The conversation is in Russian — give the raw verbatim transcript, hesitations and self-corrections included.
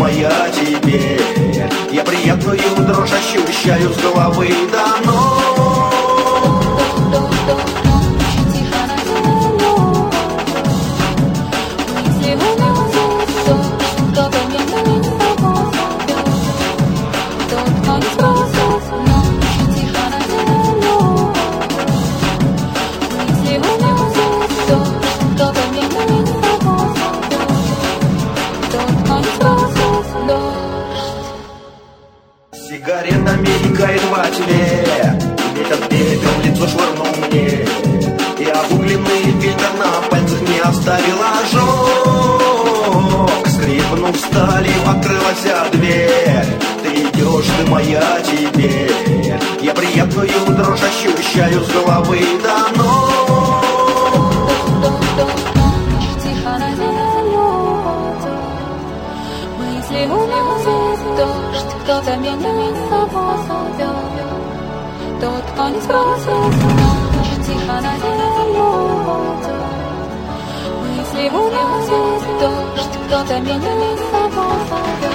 моя теперь. Я приятную дрожь ощущаю с головы до ног. Сигарета мелькает во тьме, ветер пепел в лицо швырнул мне, и обугленный фильтр на пальцах не оставил ожог. Скрипнув сталью, открылась дверь. Ты идешь, ты моя теперь. Я приятную дрожь ощущаю с головы до ног. Тихо на землю падет, мысли уносит дождь. Кто-то меня с собой зовет, тот, кто не спросит ночь. Тихо на землю падет, мысли уносит дождь. Кто-то меня с собой зовет.